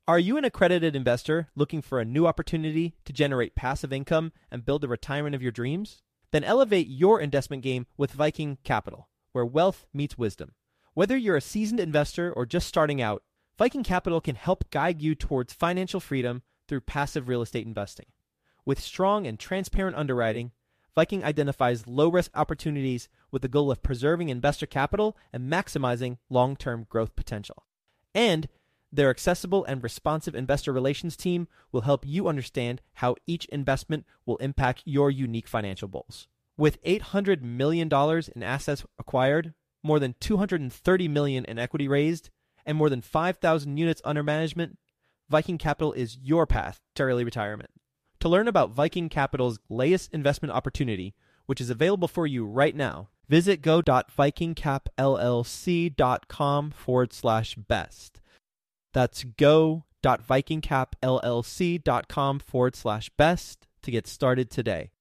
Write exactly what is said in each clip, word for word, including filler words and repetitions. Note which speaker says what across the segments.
Speaker 1: Are you an accredited investor looking for a new opportunity to generate passive income and build the retirement of your dreams? Then elevate your investment game with Viking Capital, where wealth meets wisdom. Whether you're a seasoned investor or just starting out, Viking Capital can help guide you towards financial freedom through passive real estate investing. With strong and transparent underwriting, Viking identifies low-risk opportunities with the goal of preserving investor capital and maximizing long-term growth potential. And their accessible and responsive investor relations team will help you understand how each investment will impact your unique financial goals. With eight hundred million dollars in assets acquired, more than two hundred thirty million dollars in equity raised, and more than five thousand units under management, Viking Capital is your path to early retirement. To learn about Viking Capital's latest investment opportunity, which is available for you right now, visit go.vikingcapllc.com forward slash best. That's go.vikingcapllc.com forward slash best to get started today.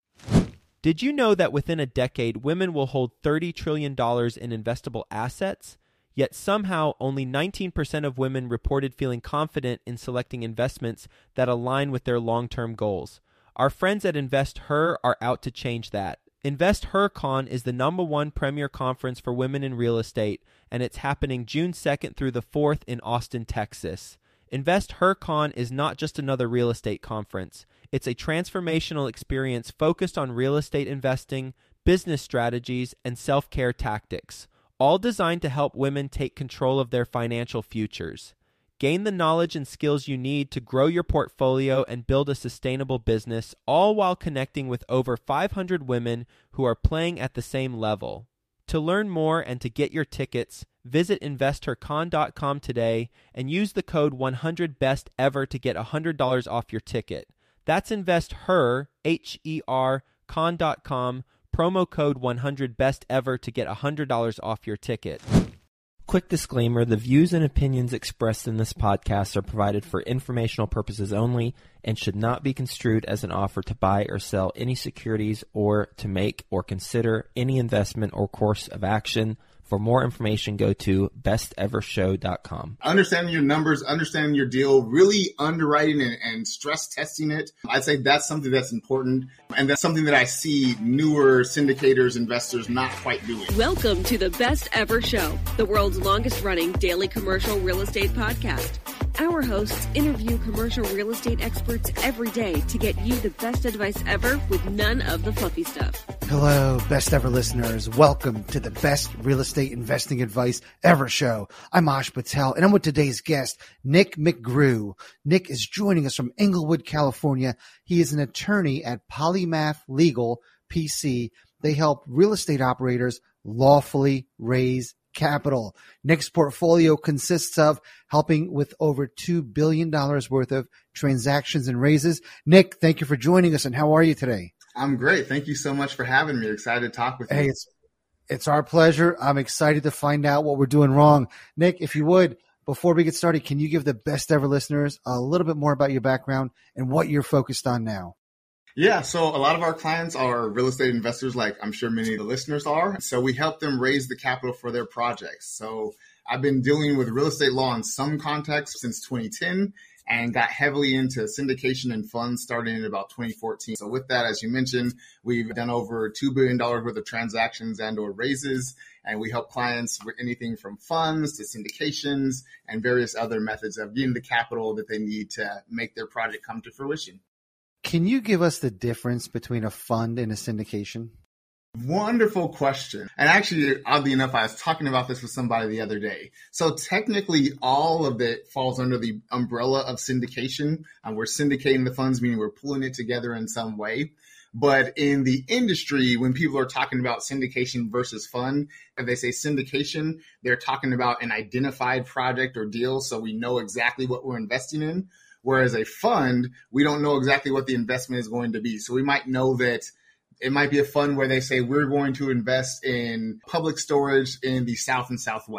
Speaker 1: Did you know that within a decade, women will hold thirty trillion dollars in investable assets? Yet somehow only nineteen percent of women reported feeling confident in selecting investments that align with their long-term goals. Our friends at InvestHer are out to change that. InvestHerCon is the number one premier conference for women in real estate, and it's happening June second through the fourth in Austin, Texas. InvestHerCon is not just another real estate conference. It's a transformational experience focused on real estate investing, business strategies, and self-care tactics, all designed to help women take control of their financial futures. Gain the knowledge and skills you need to grow your portfolio and build a sustainable business, all while connecting with over five hundred women who are playing at the same level. To learn more and to get your tickets, visit investor con dot com today and use the code one hundred best ever to get one hundred dollars off your ticket. That's InvestHer, H E R, con dot com, promo code one hundred best ever to get one hundred dollars off your ticket. Quick disclaimer, the views and opinions expressed in this podcast are provided for informational purposes only and should not be construed as an offer to buy or sell any securities or to make or consider any investment or course of action. For more information, go to best ever show dot com.
Speaker 2: Understanding your numbers, understanding your deal, really underwriting and, and stress testing it. I'd say that's something that's important. And that's something that I see newer syndicators, investors not quite doing.
Speaker 3: Welcome to the Best Ever Show, the world's longest running daily commercial real estate podcast. Our hosts interview commercial real estate experts every day to get you the best advice ever with none of the fluffy stuff.
Speaker 4: Hello, Best Ever listeners. Welcome to the Best Real Estate Investing Advice Ever Show. I'm Ash Patel, and I'm with today's guest, Nick McGrew. Nick is joining us from Inglewood, California. He is an attorney at Polymath Legal, P C. They help real estate operators lawfully raise capital. Nick's portfolio consists of helping with over two billion dollars worth of transactions and raises. Nick, thank you for joining us, and how are you today?
Speaker 2: I'm great. Thank you so much for having me. Excited to talk with you.
Speaker 4: Hey, it's, it's our pleasure. I'm excited to find out what we're doing wrong. Nick, if you would, before we get started, can you give the Best Ever listeners a little bit more about your background and what you're focused on now?
Speaker 2: Yeah, so a lot of our clients are real estate investors, like I'm sure many of the listeners are. So we help them raise the capital for their projects. So I've been dealing with real estate law in some contexts since twenty ten and got heavily into syndication and funds starting in about twenty fourteen. So with that, as you mentioned, we've done over two billion dollars worth of transactions and or raises, and we help clients with anything from funds to syndications and various other methods of getting the capital that they need to make their project come to fruition.
Speaker 4: Can you give us the difference between a fund and a syndication?
Speaker 2: Wonderful question. And actually, oddly enough, I was talking about this with somebody the other day. So technically, all of it falls under the umbrella of syndication. And we're syndicating the funds, meaning we're pulling it together in some way. But in the industry, when people are talking about syndication versus fund, if they say syndication, they're talking about an identified project or deal. So we know exactly what we're investing in. Whereas a fund, we don't know exactly what the investment is going to be. So we might know that it might be a fund where they say we're going to invest in public storage in the South and Southwest.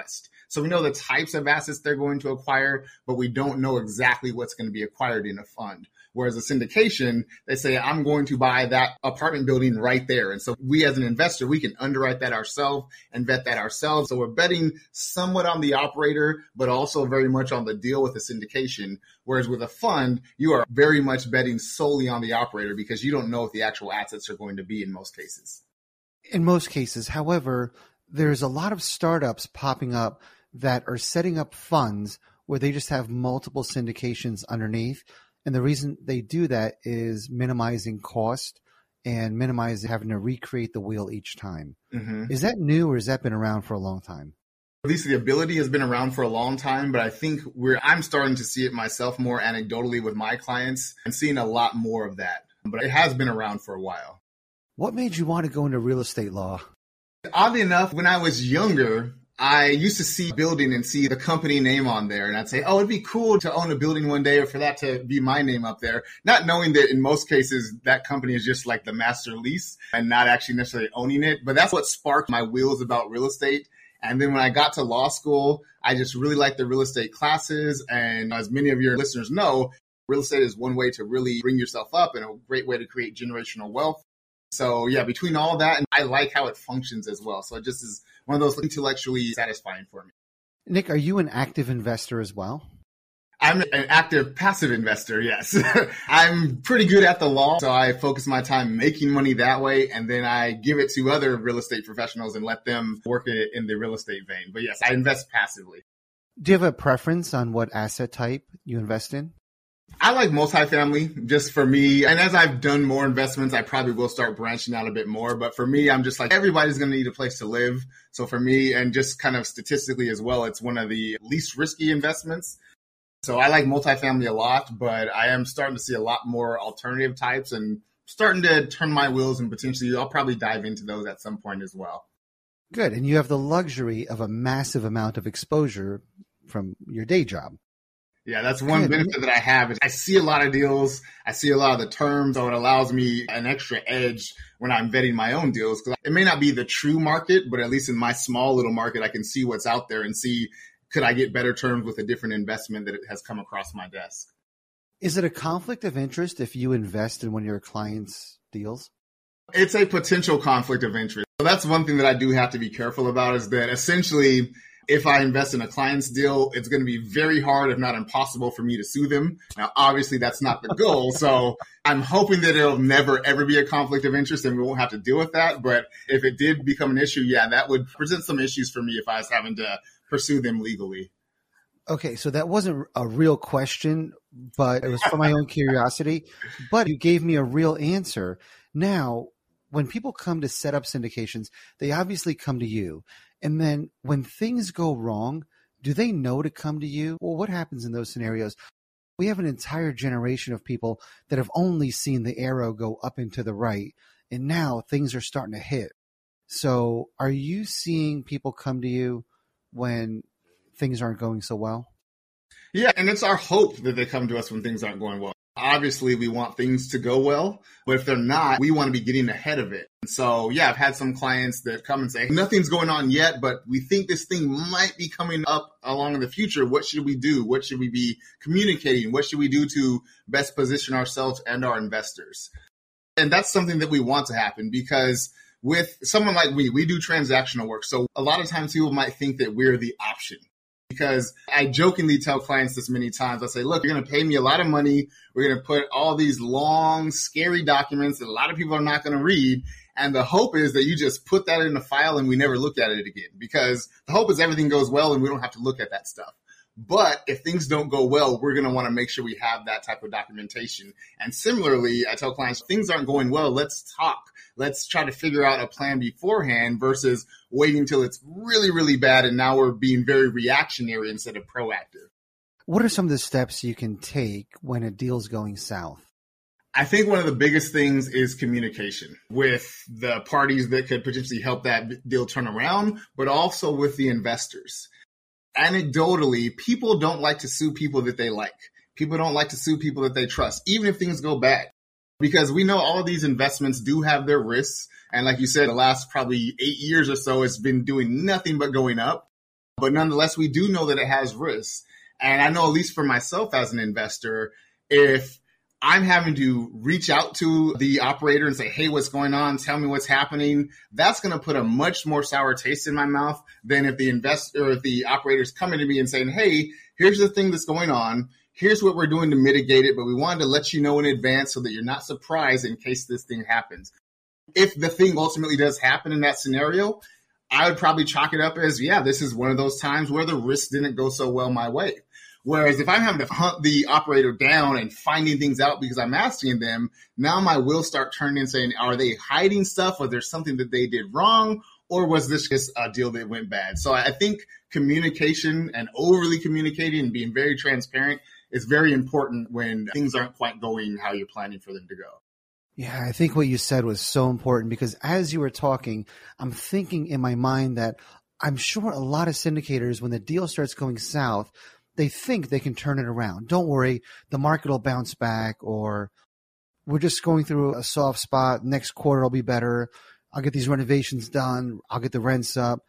Speaker 2: So we know the types of assets they're going to acquire, but we don't know exactly what's going to be acquired in a fund. Whereas a syndication, they say, I'm going to buy that apartment building right there. And so we as an investor, we can underwrite that ourselves and vet that ourselves. So we're betting somewhat on the operator, but also very much on the deal with the syndication. Whereas with a fund, you are very much betting solely on the operator because you don't know what the actual assets are going to be in most cases.
Speaker 4: In most cases, however, there's a lot of startups popping up that are setting up funds where they just have multiple syndications underneath. And the reason they do that is minimizing cost and minimizing having to recreate the wheel each time. Mm-hmm. Is that new or has that been around for a long time?
Speaker 2: At least the ability has been around for a long time, but I think we're I'm starting to see it myself more anecdotally with my clients and seeing a lot more of that. But it has been around for a while.
Speaker 4: What made you want to go into real estate law?
Speaker 2: Oddly enough, when I was younger, I used to see a building and see the company name on there. And I'd say, oh, it'd be cool to own a building one day or for that to be my name up there. Not knowing that in most cases, that company is just like the master lease and not actually necessarily owning it. But that's what sparked my wheels about real estate. And then when I got to law school, I just really liked the real estate classes. And as many of your listeners know, real estate is one way to really bring yourself up and a great way to create generational wealth. So yeah, between all that, and I like how it functions as well. So it just is one of those intellectually satisfying for me.
Speaker 4: Nick, are you an active investor as well?
Speaker 2: I'm an active passive investor, yes. I'm pretty good at the law, so I focus my time making money that way, and then I give it to other real estate professionals and let them work it in the real estate vein. But yes, I invest passively.
Speaker 4: Do you have a preference on what asset type you invest in?
Speaker 2: I like multifamily just for me. And as I've done more investments, I probably will start branching out a bit more. But for me, I'm just like, everybody's going to need a place to live. So for me, and just kind of statistically as well, it's one of the least risky investments. So I like multifamily a lot, but I am starting to see a lot more alternative types and starting to turn my wheels and potentially I'll probably dive into those at some point as well.
Speaker 4: Good. And you have the luxury of a massive amount of exposure from your day job.
Speaker 2: Yeah, that's one Good. benefit that I have is I see a lot of deals. I see a lot of the terms, so it allows me an extra edge when I'm vetting my own deals. Because it may not be the true market, but at least in my small little market, I can see what's out there and see, could I get better terms with a different investment that has come across my desk?
Speaker 4: Is it a conflict of interest if you invest in one of your clients' deals?
Speaker 2: It's a potential conflict of interest. So that's one thing that I do have to be careful about is that essentially, if I invest in a client's deal, it's going to be very hard, if not impossible, for me to sue them. Now, obviously, that's not the goal. So I'm hoping that it'll never, ever be a conflict of interest and we won't have to deal with that. But if it did become an issue, yeah, that would present some issues for me if I was having to pursue them legally.
Speaker 4: Okay, so that wasn't a real question, but it was for my own curiosity. But you gave me a real answer. Now, when people come to set up syndications, they obviously come to you. And then when things go wrong, do they know to come to you? Well, what happens in those scenarios? We have an entire generation of people that have only seen the arrow go up and to the right, and now things are starting to hit. So are you seeing people come to you when things aren't going so well?
Speaker 2: Yeah, and it's our hope that they come to us when things aren't going well. Obviously, we want things to go well, but if they're not, we want to be getting ahead of it. And so, yeah, I've had some clients that come and say, nothing's going on yet, but we think this thing might be coming up along in the future. What should we do? What should we be communicating? What should we do to best position ourselves and our investors? And that's something that we want to happen because with someone like me, we do transactional work. So a lot of times people might think that we're the option. Because I jokingly tell clients this many times. I say, look, you're going to pay me a lot of money. We're going to put all these long, scary documents that a lot of people are not going to read. And the hope is that you just put that in a file and we never look at it again. Because the hope is everything goes well and we don't have to look at that stuff. But if things don't go well, we're going to want to make sure we have that type of documentation. And similarly, I tell clients, things aren't going well. Let's talk. Let's try to figure out a plan beforehand versus waiting until it's really, really bad. And now we're being very reactionary instead of proactive.
Speaker 4: What are some of the steps you can take when a deal's going south?
Speaker 2: I think one of the biggest things is communication with the parties that could potentially help that deal turn around, but also with the investors. Anecdotally, people don't like to sue people that they like. People don't like to sue people that they trust, even if things go bad. Because we know all of these investments do have their risks. And like you said, the last probably eight years or so, it's been doing nothing but going up. But nonetheless, we do know that it has risks. And I know, at least for myself as an investor, if I'm having to reach out to the operator and say, hey, what's going on? Tell me what's happening. That's going to put a much more sour taste in my mouth than if the investor or if the operator is coming to me and saying, hey, here's the thing that's going on. Here's what we're doing to mitigate it. But we wanted to let you know in advance so that you're not surprised in case this thing happens. If the thing ultimately does happen in that scenario, I would probably chalk it up as, yeah, this is one of those times where the risk didn't go so well my way. Whereas if I'm having to hunt the operator down and finding things out because I'm asking them, now my wheels start turning and saying, are they hiding stuff? Was there something that they did wrong? Or was this just a deal that went bad? So I think communication and overly communicating and being very transparent is very important when things aren't quite going how you're planning for them to go.
Speaker 4: Yeah, I think what you said was so important because as you were talking, I'm thinking in my mind that I'm sure a lot of syndicators, when the deal starts going south, they think they can turn it around. Don't worry, the market will bounce back, or we're just going through a soft spot. Next quarter will be better. I'll get these renovations done. I'll get the rents up.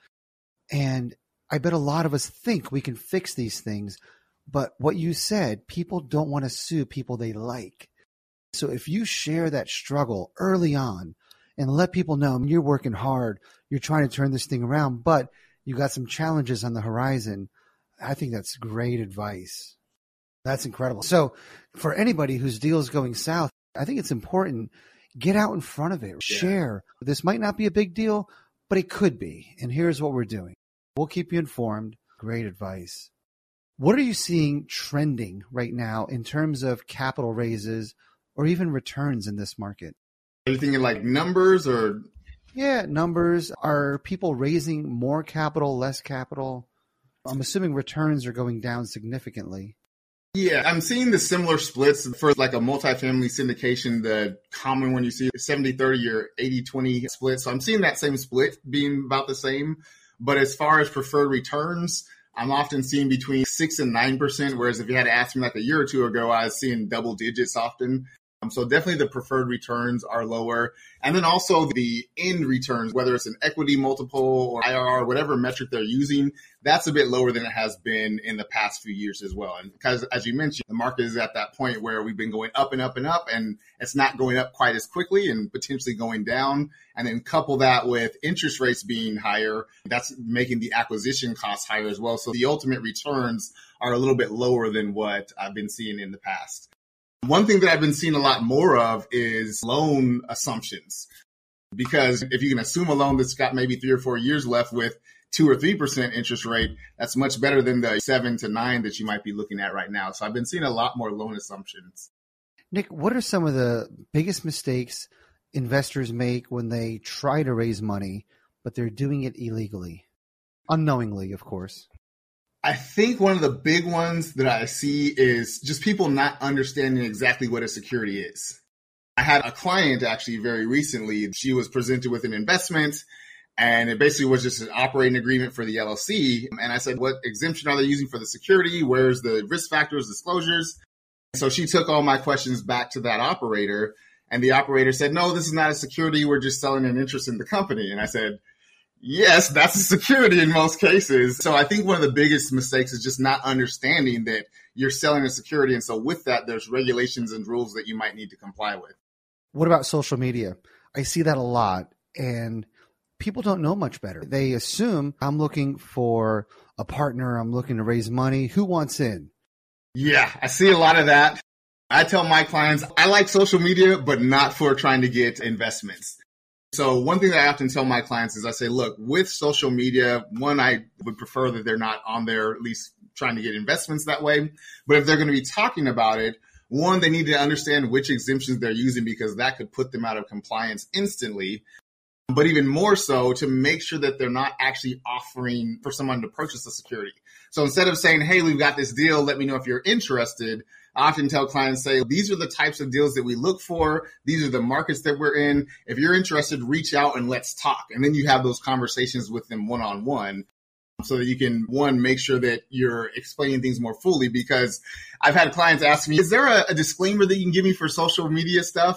Speaker 4: And I bet a lot of us think we can fix these things. But what you said, people don't want to sue people they like. So if you share that struggle early on and let people know you're working hard, you're trying to turn this thing around, but you got some challenges on the horizon, I think that's great advice. That's incredible. So for anybody whose deal is going south, I think it's important, get out in front of it, yeah. Share. This might not be a big deal, but it could be. And here's what we're doing. We'll keep you informed. Great advice. What are you seeing trending right now in terms of capital raises or even returns in this market?
Speaker 2: Are you thinking like numbers or?
Speaker 4: Yeah, numbers. Are people raising more capital, less capital? I'm assuming returns are going down significantly.
Speaker 2: Yeah, I'm seeing the similar splits for like a multifamily syndication. The common one you see is seventy thirty or eighty twenty split. So I'm seeing that same split being about the same. But as far as preferred returns, I'm often seeing between six and nine percent. Whereas if you had to ask me like a year or two ago, I was seeing double digits often. Um, so definitely the preferred returns are lower. And then also the end returns, whether it's an equity multiple or I R R, whatever metric they're using, that's a bit lower than it has been in the past few years as well. And because, as you mentioned, the market is at that point where we've been going up and up and up, and it's not going up quite as quickly and potentially going down. And then couple that with interest rates being higher, that's making the acquisition costs higher as well. So the ultimate returns are a little bit lower than what I've been seeing in the past. One thing that I've been seeing a lot more of is loan assumptions, because if you can assume a loan that's got maybe three or four years left with two or three percent interest rate, that's much better than the seven to nine that you might be looking at right now. So I've been seeing a lot more loan assumptions.
Speaker 4: Nick, what are some of the biggest mistakes investors make when they try to raise money, but they're doing it illegally? Unknowingly, of course.
Speaker 2: I think one of the big ones that I see is just people not understanding exactly what a security is. I had a client actually very recently. She was presented with an investment, and it basically was just an operating agreement for the L L C. And I said, what exemption are they using for the security? Where's the risk factors, disclosures? So she took all my questions back to that operator, and the operator said, no, this is not a security. We're just selling an interest in the company. And I said, yes, that's a security in most cases. So I think one of the biggest mistakes is just not understanding that you're selling a security. And so with that, there's regulations and rules that you might need to comply with.
Speaker 4: What about social media? I see that a lot, and people don't know much better. They assume I'm looking for a partner. I'm looking to raise money. Who wants in?
Speaker 2: Yeah, I see a lot of that. I tell my clients, I like social media, but not for trying to get investments. So one thing that I often tell my clients is I say, look, with social media, one, I would prefer that they're not on there at least trying to get investments that way. But if they're going to be talking about it, one, they need to understand which exemptions they're using, because that could put them out of compliance instantly. But even more so, to make sure that they're not actually offering for someone to purchase a security. So instead of saying, hey, we've got this deal, let me know if you're interested, I often tell clients, say, these are the types of deals that we look for. These are the markets that we're in. If you're interested, reach out and let's talk. And then you have those conversations with them one-on-one so that you can, one, make sure that you're explaining things more fully. Because I've had clients ask me, is there a, a disclaimer that you can give me for social media stuff?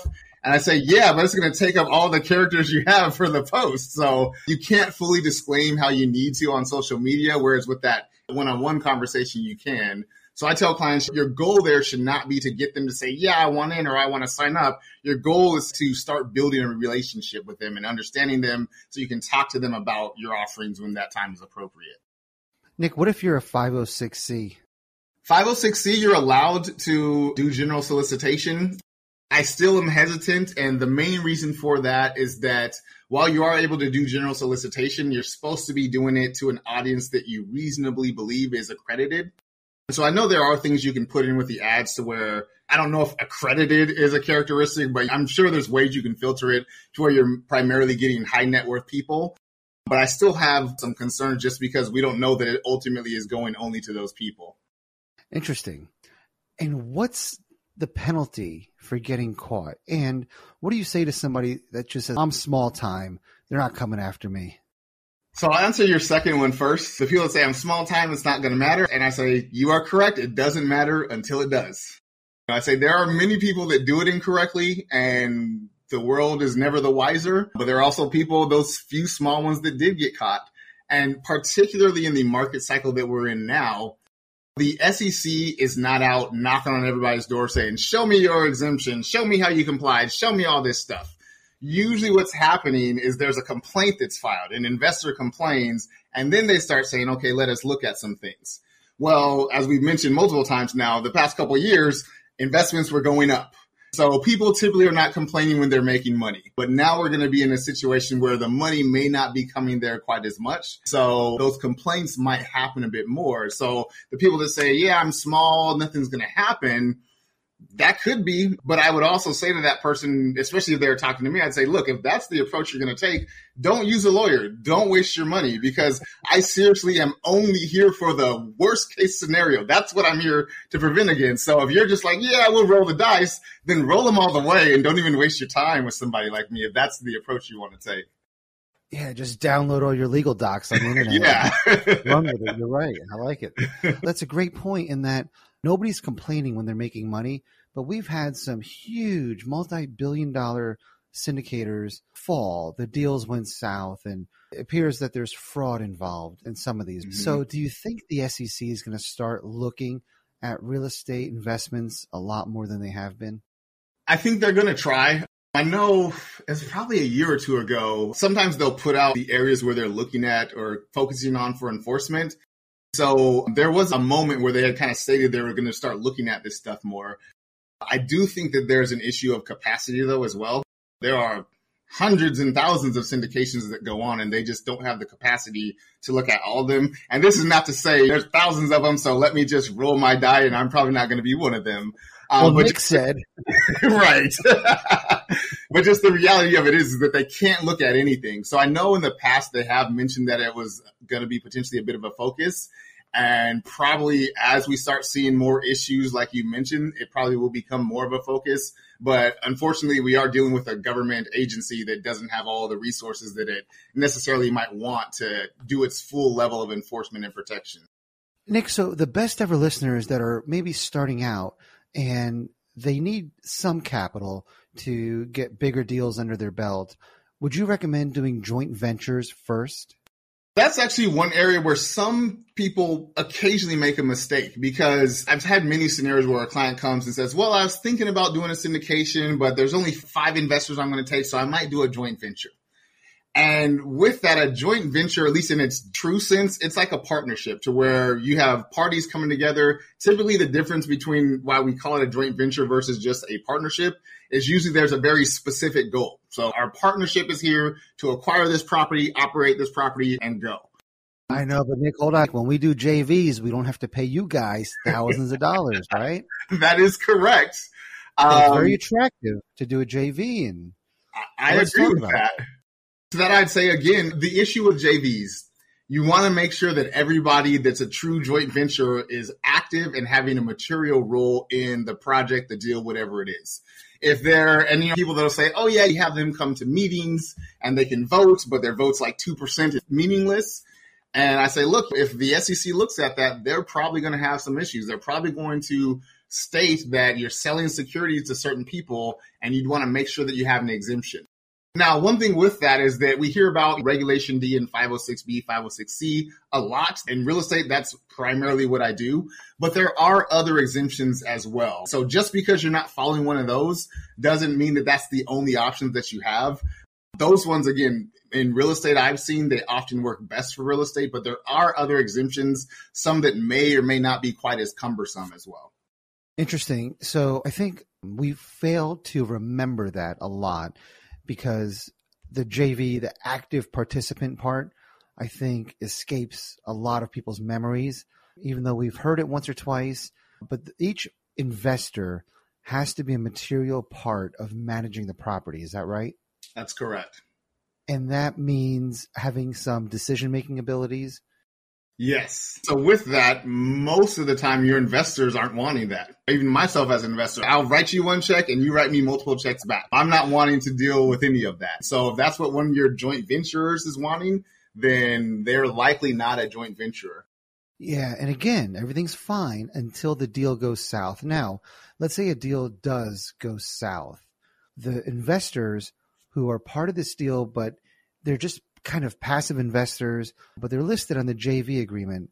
Speaker 2: And I say, yeah, but it's going to take up all the characters you have for the post. So you can't fully disclaim how you need to on social media, whereas with that one-on-one conversation, you can. So I tell clients, your goal there should not be to get them to say, yeah, I want in or I want to sign up. Your goal is to start building a relationship with them and understanding them so you can talk to them about your offerings when that time is appropriate.
Speaker 4: Nick, what if you're a five oh six C?
Speaker 2: five oh six C, you're allowed to do general solicitation. I still am hesitant, and the main reason for that is that while you are able to do general solicitation, you're supposed to be doing it to an audience that you reasonably believe is accredited. So I know there are things you can put in with the ads to where, I don't know if accredited is a characteristic, but I'm sure there's ways you can filter it to where you're primarily getting high net worth people. But I still have some concerns just because we don't know that it ultimately is going only to those people.
Speaker 4: Interesting. And what's the penalty for getting caught? And what do you say to somebody that just says, I'm small time, they're not coming after me?
Speaker 2: So I'll answer your second one first. The people that say I'm small time, it's not going to matter. And I say, you are correct. It doesn't matter until it does. I say there are many people that do it incorrectly and the world is never the wiser. But there are also people, those few small ones that did get caught. And particularly in the market cycle that we're in now, the S E C is not out knocking on everybody's door saying, show me your exemption, show me how you complied, show me all this stuff. Usually what's happening is there's a complaint that's filed. An investor complains, and then they start saying, okay, let us look at some things. Well, as we've mentioned multiple times now, the past couple of years, investments were going up. So people typically are not complaining when they're making money. But now we're going to be in a situation where the money may not be coming there quite as much. So those complaints might happen a bit more. So the people that say, yeah, I'm small, nothing's going to happen, that could be, but I would also say to that person, especially if they're talking to me, I'd say, look, if that's the approach you're going to take, don't use a lawyer. Don't waste your money because I seriously am only here for the worst case scenario. That's what I'm here to prevent against. So if you're just like, yeah, we'll roll the dice, then roll them all the way and don't even waste your time with somebody like me if that's the approach you want to take.
Speaker 4: Yeah, just download all your legal docs on the internet.
Speaker 2: Yeah.
Speaker 4: Run with it. You're right. I like it. That's a great point in that nobody's complaining when they're making money, but we've had some huge multi-billion dollar syndicators fall. The deals went south, and it appears that there's fraud involved in some of these. Mm-hmm. So do you think the S E C is going to start looking at real estate investments a lot more than they have been?
Speaker 2: I think they're going to try. I know it's probably a year or two ago, sometimes they'll put out the areas where they're looking at or focusing on for enforcement. So there was a moment where they had kind of stated they were going to start looking at this stuff more. I do think that there's an issue of capacity, though, as well. There are hundreds and thousands of syndications that go on, and they just don't have the capacity to look at all of them. And this is not to say there's thousands of them, so let me just roll my die, and I'm probably not going to be one of them.
Speaker 4: Um, well,
Speaker 2: but
Speaker 4: Nick said.
Speaker 2: Right. But just the reality of it is, is that they can't look at anything. So I know in the past they have mentioned that it was going to be potentially a bit of a focus. And probably as we start seeing more issues, like you mentioned, it probably will become more of a focus. But unfortunately, we are dealing with a government agency that doesn't have all the resources that it necessarily might want to do its full level of enforcement and protection.
Speaker 4: Nick, so the best ever listeners that are maybe starting out and they need some capital to get bigger deals under their belt, would you recommend doing joint ventures first?
Speaker 2: That's actually one area where some people occasionally make a mistake, because I've had many scenarios where a client comes and says, well, I was thinking about doing a syndication, but there's only five investors I'm going to take, so I might do a joint venture. And with that, a joint venture, at least in its true sense, it's like a partnership to where you have parties coming together. Typically, the difference between why we call it a joint venture versus just a partnership is usually there's a very specific goal. So our partnership is here to acquire this property, operate this property, and go.
Speaker 4: I know, but Nick, hold on. When we do J Vs, we don't have to pay you guys thousands of dollars, right?
Speaker 2: That is correct.
Speaker 4: So
Speaker 2: Um,
Speaker 4: it's very attractive to do a J V. And
Speaker 2: I, I agree with that. So that I'd say, again, the issue with J Vs, you want to make sure that everybody that's a true joint venture is active and having a material role in the project, the deal, whatever it is. If there are any people that'll say, oh, yeah, you have them come to meetings and they can vote, but their vote's like two percent is meaningless. And I say, look, if the S E C looks at that, they're probably going to have some issues. They're probably going to state that you're selling securities to certain people and you'd want to make sure that you have an exemption. Now, one thing with that is that we hear about Regulation D and five oh six B, five oh six C a lot. In real estate, that's primarily what I do. But there are other exemptions as well. So just because you're not following one of those doesn't mean that that's the only options that you have. Those ones, again, in real estate, I've seen they often work best for real estate, but there are other exemptions, some that may or may not be quite as cumbersome as well.
Speaker 4: Interesting. So I think we fail to remember that a lot, because the J V, the active participant part, I think escapes a lot of people's memories, even though we've heard it once or twice. But each investor has to be a material part of managing the property. Is that right?
Speaker 2: That's correct.
Speaker 4: And that means having some decision-making abilities?
Speaker 2: Yes. So with that, most of the time your investors aren't wanting that. Even myself as an investor, I'll write you one check and you write me multiple checks back. I'm not wanting to deal with any of that. So if that's what one of your joint venturers is wanting, then they're likely not a joint venturer.
Speaker 4: Yeah. And again, everything's fine until the deal goes south. Now, let's say a deal does go south. The investors who are part of this deal, but they're just kind of passive investors, but they're listed on the J V agreement.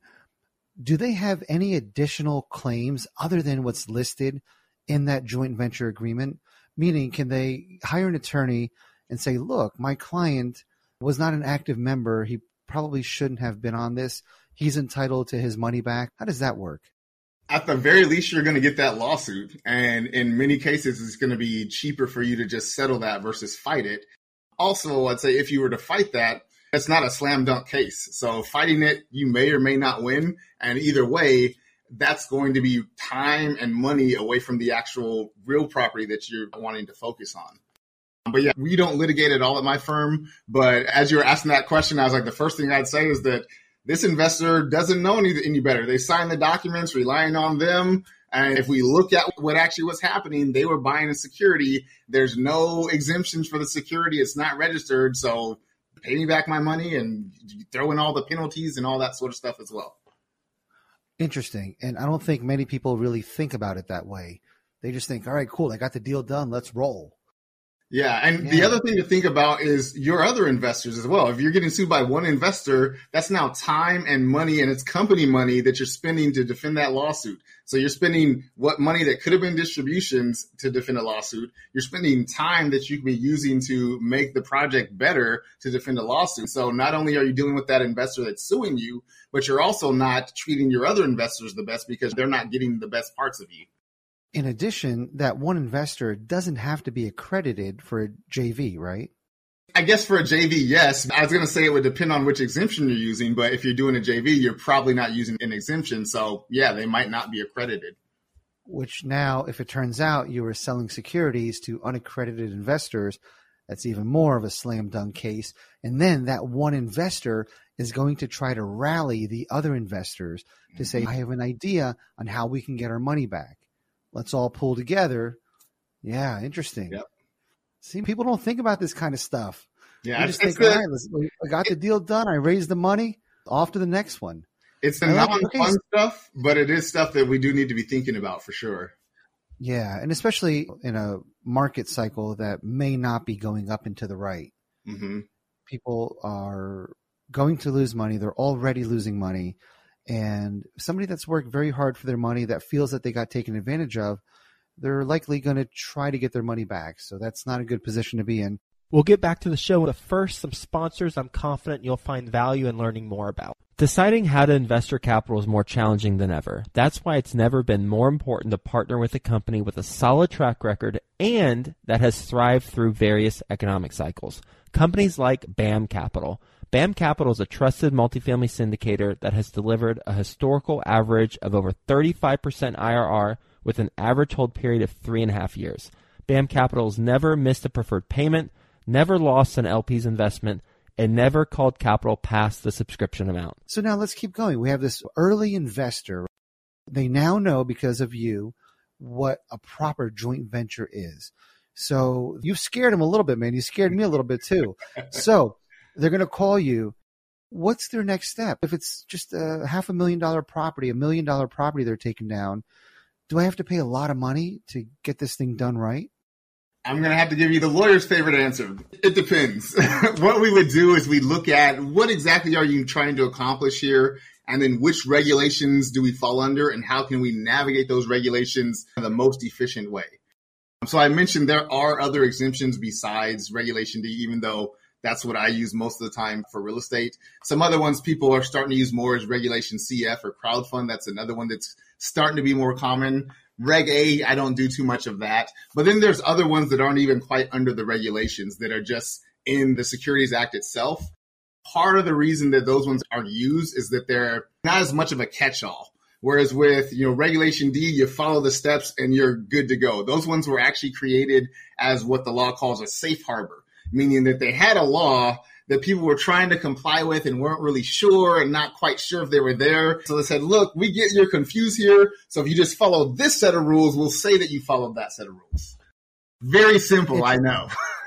Speaker 4: Do they have any additional claims other than what's listed in that joint venture agreement? Meaning, can they hire an attorney and say, look, my client was not an active member. He probably shouldn't have been on this. He's entitled to his money back. How does that work?
Speaker 2: At the very least, you're going to get that lawsuit. And in many cases, it's going to be cheaper for you to just settle that versus fight it. Also, I'd say if you were to fight that, it's not a slam dunk case. So fighting it, you may or may not win. And either way, that's going to be time and money away from the actual real property that you're wanting to focus on. But yeah, we don't litigate at all at my firm. But as you were asking that question, I was like, the first thing I'd say is that this investor doesn't know any, any better. They signed the documents relying on them. And if we look at what actually was happening, they were buying a security. There's no exemptions for the security. It's not registered. So pay me back my money and throw in all the penalties and all that sort of stuff as well.
Speaker 4: Interesting. And I don't think many people really think about it that way. They just think, all right, cool, I got the deal done. Let's roll.
Speaker 2: Yeah. And
Speaker 4: yeah.
Speaker 2: The other thing to think about is your other investors as well. If you're getting sued by one investor, that's now time and money, and it's company money that you're spending to defend that lawsuit. So you're spending what money that could have been distributions to defend a lawsuit. You're spending time that you could be using to make the project better to defend a lawsuit. So not only are you dealing with that investor that's suing you, but you're also not treating your other investors the best because they're not getting the best parts of you.
Speaker 4: In addition, that one investor doesn't have to be accredited for a J V, right?
Speaker 2: I guess for a J V, yes. I was going to say it would depend on which exemption you're using, but if you're doing a J V, you're probably not using an exemption. So yeah, they might not be accredited.
Speaker 4: Which now, if it turns out you were selling securities to unaccredited investors, that's even more of a slam dunk case. And then that one investor is going to try to rally the other investors to say, I have an idea on how we can get our money back. Let's all pull together. Yeah, interesting.
Speaker 2: Yep.
Speaker 4: See, people don't think about this kind of stuff.
Speaker 2: Yeah,
Speaker 4: you just think, all right, let's, I got the deal done. I raised the money. Off to the next one.
Speaker 2: It's the non-fun stuff, but it is stuff that we do need to be thinking about for sure.
Speaker 4: Yeah, and especially in a market cycle that may not be going up and to the right.
Speaker 2: Mm-hmm.
Speaker 4: People are going to lose money. They're already losing money. And somebody that's worked very hard for their money that feels that they got taken advantage of, they're likely going to try to get their money back. So that's not a good position to be in.
Speaker 1: We'll get back to the show, but first, some sponsors I'm confident you'll find value in learning more about. Deciding how to invest your capital is more challenging than ever. That's why it's never been more important to partner with a company with a solid track record and that has thrived through various economic cycles. Companies like BAM Capital. BAM Capital is a trusted multifamily syndicator that has delivered a historical average of over thirty-five percent I R R with an average hold period of three and a half years. BAM Capital has never missed a preferred payment, never lost an L P's investment, and never called capital past the subscription amount.
Speaker 4: So now let's keep going. We have this early investor. They now know because of you what a proper joint venture is. So you've scared them a little bit, man. You scared me a little bit too. So they're going to call you. What's their next step? If it's just a half a million dollar property, a million dollar property they're taking down, do I have to pay a lot of money to get this thing done right?
Speaker 2: I'm going to have to give you the lawyer's favorite answer. It depends. What we would do is we look at what exactly are you trying to accomplish here, and then which regulations do we fall under, and how can we navigate those regulations in the most efficient way. So I mentioned there are other exemptions besides Regulation D, even though that's what I use most of the time for real estate. Some other ones people are starting to use more is Regulation C F or crowdfund. That's another one that's starting to be more common. Reg A, I don't do too much of that. But then there's other ones that aren't even quite under the regulations that are just in the Securities Act itself. Part of the reason that those ones are used is that they're not as much of a catch-all. Whereas with, you know, Regulation D, you follow the steps and you're good to go. Those ones were actually created as what the law calls a safe harbor, meaning that they had a law that people were trying to comply with and weren't really sure and not quite sure if they were there. So they said, look, we get you're confused here. So if you just follow this set of rules, we'll say that you followed that set of rules. Very simple, I know.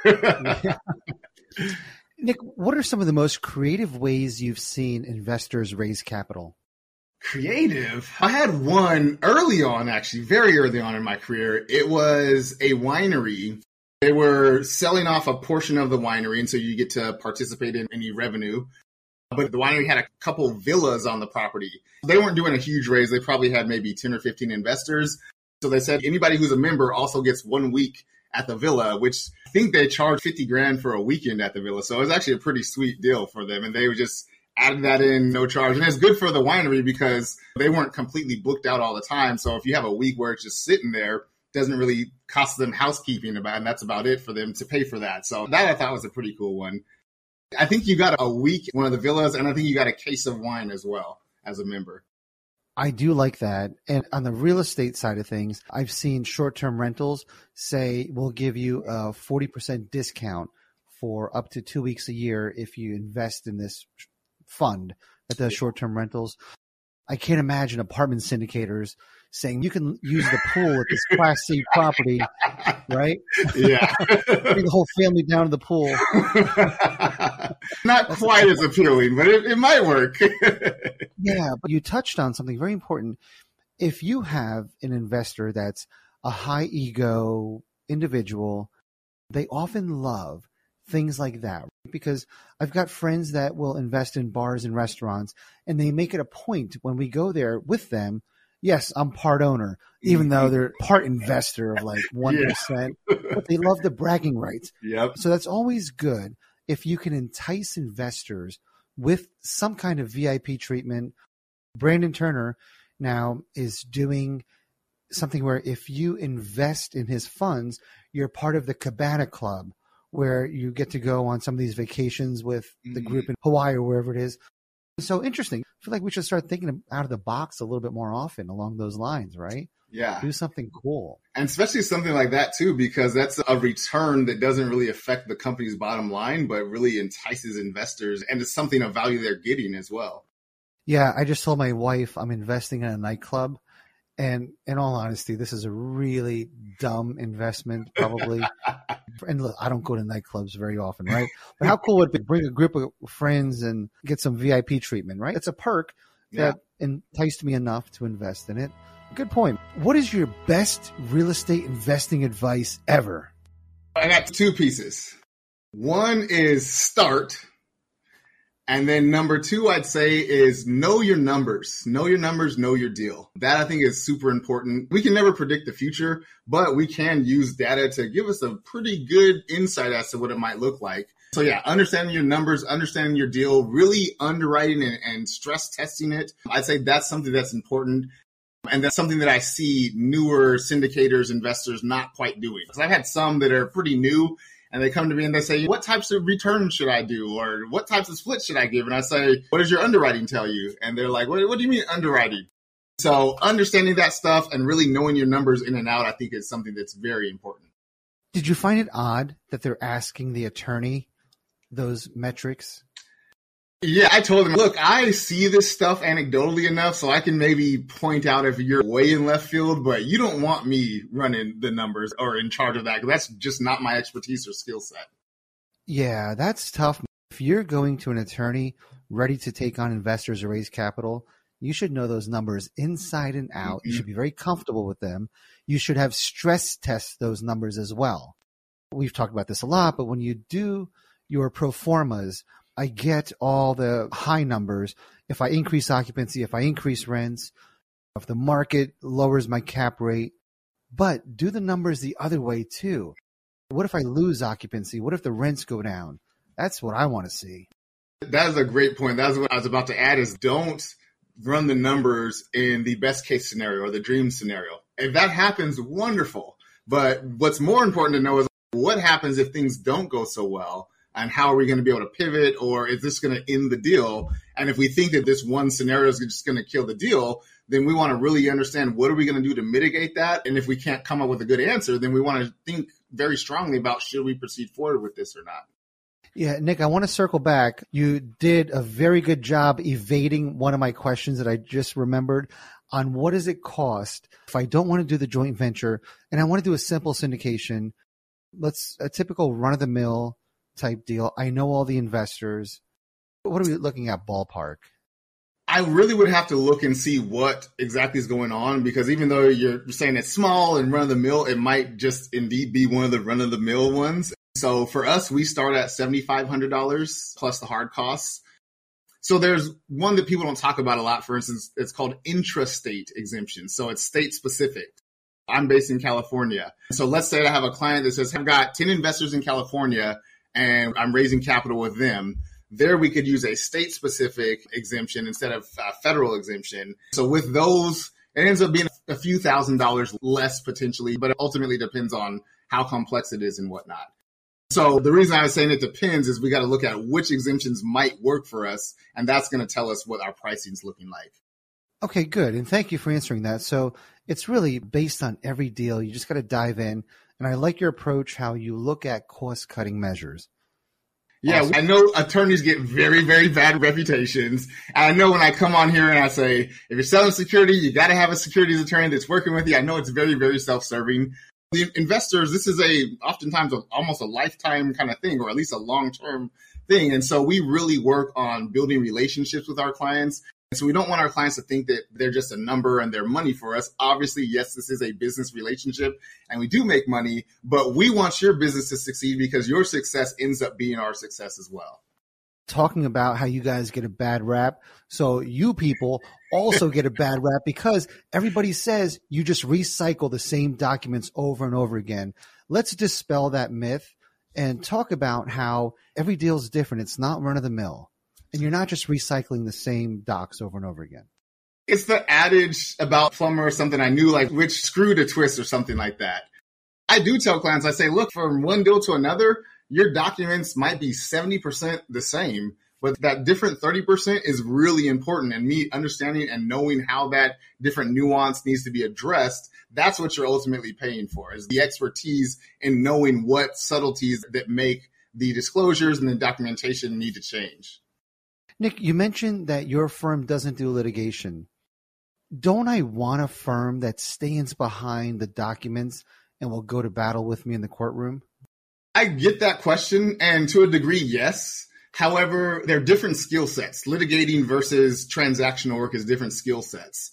Speaker 4: Nick, what are some of the most creative ways you've seen investors raise capital?
Speaker 2: Creative? I had one early on, actually, very early on in my career. It was a winery. They were selling off a portion of the winery, and so you get to participate in any revenue. But the winery had a couple villas on the property. They weren't doing a huge raise. They probably had maybe ten or fifteen investors. So they said anybody who's a member also gets one week at the villa, which I think they charged fifty grand for a weekend at the villa. So it was actually a pretty sweet deal for them. And they were just added that in, no charge. And it's good for the winery because they weren't completely booked out all the time. So if you have a week where it's just sitting there, it doesn't really cost them housekeeping about, and that's about it for them to pay for that. So that I thought was a pretty cool one. I think you got a week at one of the villas, and I think you got a case of wine as well as a member.
Speaker 4: I do like that. And on the real estate side of things, I've seen short-term rentals say we'll give you a forty percent discount for up to two weeks a year if you invest in this fund that does short-term rentals. I can't imagine apartment syndicators saying you can use the pool at this Class C property, right?
Speaker 2: Yeah.
Speaker 4: Bring the whole family down to the pool.
Speaker 2: Not That's quite as appealing, but it, it might work.
Speaker 4: Yeah, but you touched on something very important. If you have an investor that's a high ego individual, they often love things like that, because I've got friends that will invest in bars and restaurants, and they make it a point when we go there with them. Yes, I'm part owner, even though they're part investor of like one percent, yeah. But they love the bragging rights.
Speaker 2: Yep.
Speaker 4: So that's always good if you can entice investors with some kind of V I P treatment. Brandon Turner now is doing something where if you invest in his funds, you're part of the Cabana Club, where you get to go on some of these vacations with the group in Hawaii or wherever it is. So interesting. I feel like we should start thinking out of the box a little bit more often along those lines, right?
Speaker 2: Yeah.
Speaker 4: Do something cool.
Speaker 2: And especially something like that too, because that's a return that doesn't really affect the company's bottom line, but really entices investors, and it's something of value they're getting as well.
Speaker 4: Yeah. I just told my wife I'm investing in a nightclub. And in all honesty, this is a really dumb investment, probably. And look, I don't go to nightclubs very often, right? But how cool would it be to bring a group of friends and get some V I P treatment, right? It's a perk that yeah. enticed me enough to invest in it. Good point. What is your best real estate investing advice ever?
Speaker 2: I got two pieces. One is start. And then number two, I'd say, is know your numbers. Know your numbers, know your deal. That I think is super important. We can never predict the future, but we can use data to give us a pretty good insight as to what it might look like. So yeah, understanding your numbers, understanding your deal, really underwriting and, and stress testing it. I'd say that's something that's important. And that's something that I see newer syndicators, investors not quite doing. Because I've had some that are pretty new, and they come to me and they say, what types of returns should I do? Or what types of splits should I give? And I say, what does your underwriting tell you? And they're like, what, what do you mean underwriting? So understanding that stuff and really knowing your numbers in and out, I think is something that's very important.
Speaker 4: Did you find it odd that they're asking the attorney those metrics?
Speaker 2: Yeah, I told them, look, I see this stuff anecdotally enough so I can maybe point out if you're way in left field, but you don't want me running the numbers or in charge of that, because that's just not my expertise or skill set.
Speaker 4: Yeah, that's tough. If you're going to an attorney ready to take on investors or raise capital, You should know those numbers inside and out. Mm-hmm. You should be very comfortable with them. You should have stress test those numbers as well. We've talked about this a lot, but when you do your pro formas, I get all the high numbers. If I increase occupancy, if I increase rents, if the market lowers my cap rate, but do the numbers the other way too. What if I lose occupancy? What if the rents go down? That's what I want to see.
Speaker 2: That's a great point. That's what I was about to add is don't run the numbers in the best case scenario or the dream scenario. If that happens, wonderful. But what's more important to know is what happens if things don't go so well, and how are we going to be able to pivot, or is this going to end the deal? And if we think that this one scenario is just going to kill the deal, then we want to really understand what are we going to do to mitigate that. And if we can't come up with a good answer, then we want to think very strongly about should we proceed forward with this or not.
Speaker 4: Yeah, Nick, I want to circle back. You did a very good job evading one of my questions that I just remembered on what does it cost if I don't want to do the joint venture and I want to do a simple syndication. Let's a typical run-of-the-mill type deal. I know all the investors. What are we looking at ballpark?
Speaker 2: I really would have to look and see what exactly is going on, because even though you're saying it's small and run-of-the-mill, it might just indeed be one of the run-of-the-mill ones. So for us, we start at seven thousand five hundred dollars plus the hard costs. So there's one that people don't talk about a lot. For instance, it's called intrastate exemption. So it's state specific. I'm based in California. So let's say I have a client that says, I've got ten investors in California and I'm raising capital with them. There we could use a state-specific exemption instead of a federal exemption. So with those, it ends up being a few thousand dollars less potentially, but it ultimately depends on how complex it is and whatnot. So the reason I was saying it depends is we got to look at which exemptions might work for us, and that's going to tell us what our pricing is looking like.
Speaker 4: Okay, good. And thank you for answering that. So it's really based on every deal. You just got to dive in. And I like your approach, how you look at cost-cutting measures.
Speaker 2: Yeah, awesome. I know attorneys get very, very bad reputations. And I know when I come on here and I say, if you're selling security, you got to have a securities attorney that's working with you. I know it's very, very self-serving. The investors, this is a oftentimes a, almost a lifetime kind of thing, or at least a long-term thing. And so we really work on building relationships with our clients. And so we don't want our clients to think that they're just a number and they're money for us. Obviously, yes, this is a business relationship and we do make money, but we want your business to succeed because your success ends up being our success as well.
Speaker 4: Talking about how you guys get a bad rap. So you people also get a bad rap because everybody says you just recycle the same documents over and over again. Let's dispel that myth and talk about how every deal is different. It's not run of the mill. And you're not just recycling the same docs over and over again.
Speaker 2: It's the adage about plumber or something I knew, like which screw to twist or something like that. I do tell clients, I say, look, from one deal to another, your documents might be seventy percent the same, but that different thirty percent is really important. And me understanding and knowing how that different nuance needs to be addressed, that's what you're ultimately paying for, is the expertise in knowing what subtleties that make the disclosures and the documentation need to change.
Speaker 4: Nick, you mentioned that your firm doesn't do litigation. Don't I want a firm that stands behind the documents and will go to battle with me in the courtroom?
Speaker 2: I get that question, and to a degree, yes. However, they're different skill sets. Litigating versus transactional work is different skill sets.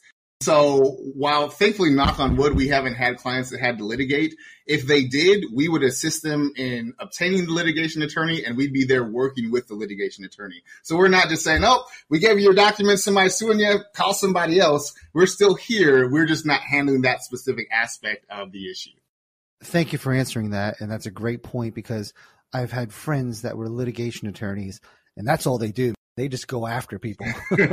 Speaker 2: So while thankfully, knock on wood, we haven't had clients that had to litigate, if they did, we would assist them in obtaining the litigation attorney, and we'd be there working with the litigation attorney. So we're not just saying, oh, we gave you your documents, somebody's suing you, call somebody else. We're still here. We're just not handling that specific aspect of the issue.
Speaker 4: Thank you for answering that. And that's a great point, because I've had friends that were litigation attorneys, and that's all they do. They just go after people.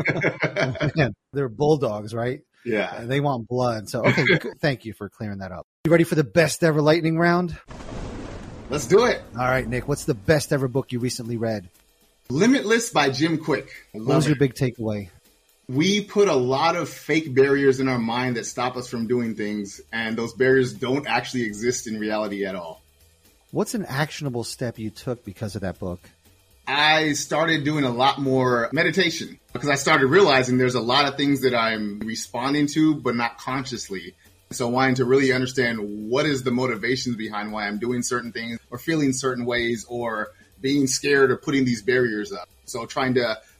Speaker 4: Man, they're bulldogs, right?
Speaker 2: Yeah.
Speaker 4: And they want blood. So, okay, thank you for clearing that up. You ready for the best ever lightning round?
Speaker 2: Let's do it.
Speaker 4: All right, Nick, what's the best ever book you recently read?
Speaker 2: Limitless by Jim Quick.
Speaker 4: What was it. Your big takeaway?
Speaker 2: We put a lot of fake barriers in our mind that stop us from doing things, and those barriers don't actually exist in reality at all.
Speaker 4: What's an actionable step you took because of that book?
Speaker 2: I started doing a lot more meditation because I started realizing there's a lot of things that I'm responding to, but not consciously. So wanting to really understand what is the motivations behind why I'm doing certain things or feeling certain ways or being scared or putting these barriers up. So trying to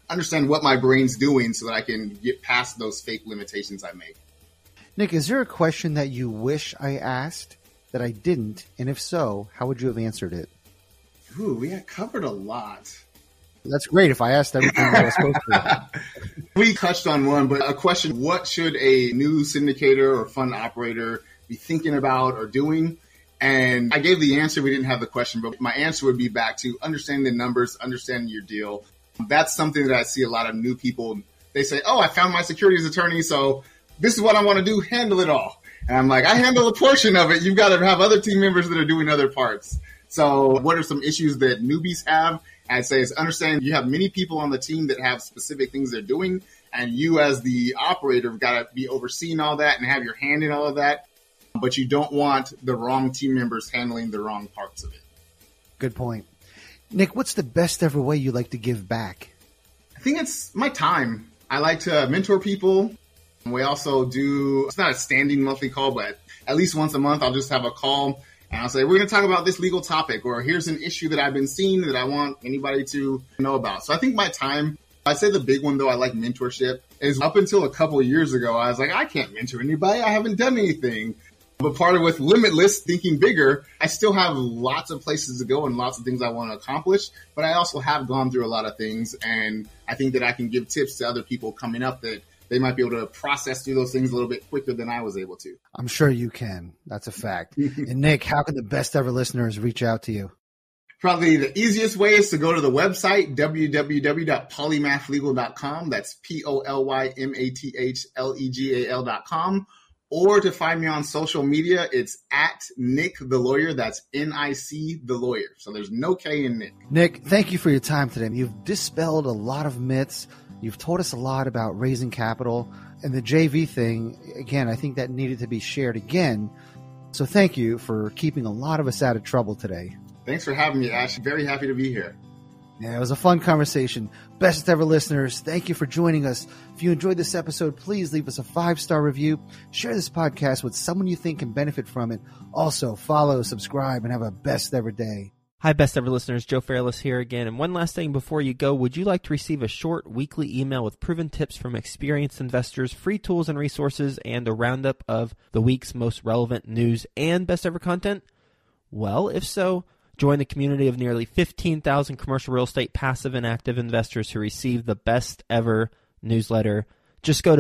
Speaker 2: understand what my brain's doing so that I can get past those fake limitations I make.
Speaker 4: Nick, is there a question that you wish I asked that I didn't? And if so, how would you have answered it?
Speaker 2: Ooh, we had covered a lot.
Speaker 4: That's great if I asked everything that I was supposed to.
Speaker 2: We touched on one, but a question, what should a new syndicator or fund operator be thinking about or doing? And I gave the answer. We didn't have the question, but my answer would be back to understanding the numbers, understanding your deal. That's something that I see a lot of new people. They say, oh, I found my securities attorney, so this is what I want to do, handle it all. And I'm like, I handle a portion of it. You've got to have other team members that are doing other parts. So what are some issues that newbies have? I'd say is understanding you have many people on the team that have specific things they're doing, and you as the operator have got to be overseeing all that and have your hand in all of that. But you don't want the wrong team members handling the wrong parts of it.
Speaker 4: Good point. Nick, what's the best ever way you like to give back?
Speaker 2: I think it's my time. I like to mentor people. We also do, it's not a standing monthly call, but at least once a month, I'll just have a call and I'll say, we're going to talk about this legal topic, or here's an issue that I've been seeing that I want anybody to know about. So I think my time, I'd say the big one, though, I like mentorship, is up until a couple of years ago, I was like, I can't mentor anybody. I haven't done anything. But part of with Limitless, thinking bigger, I still have lots of places to go and lots of things I want to accomplish. But I also have gone through a lot of things. And I think that I can give tips to other people coming up that they might be able to process through those things a little bit quicker than I was able to.
Speaker 4: I'm sure you can. That's a fact. And Nick, how can the best ever listeners reach out to you?
Speaker 2: Probably the easiest way is to go to the website, w w w dot polymath legal dot com. That's P O L Y M A T H L E G A L dot com. Or to find me on social media, it's at Nick the Lawyer. That's N I C the Lawyer. So there's no K in Nick.
Speaker 4: Nick, thank you for your time today. You've dispelled a lot of myths. You've told us a lot about raising capital. And the J V thing, again, I think that needed to be shared again. So thank you for keeping a lot of us out of trouble today.
Speaker 2: Thanks for having me, Ash. Very happy to be here.
Speaker 4: Yeah, it was a fun conversation. Best ever listeners, thank you for joining us. If you enjoyed this episode, please leave us a five-star review. Share this podcast with someone you think can benefit from it. Also, follow, subscribe, and have a best ever day.
Speaker 1: Hi, best ever listeners. Joe Fairless here again. And one last thing before you go, would you like to receive a short weekly email with proven tips from experienced investors, free tools and resources, and a roundup of the week's most relevant news and best ever content? Well, if so, join the community of nearly fifteen thousand commercial real estate passive and active investors who receive the best ever newsletter. Just go to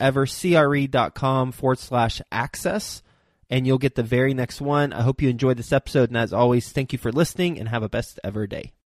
Speaker 1: bestevercre.com forward slash access. And you'll get the very next one. I hope you enjoyed this episode. And as always, thank you for listening and have a best ever day.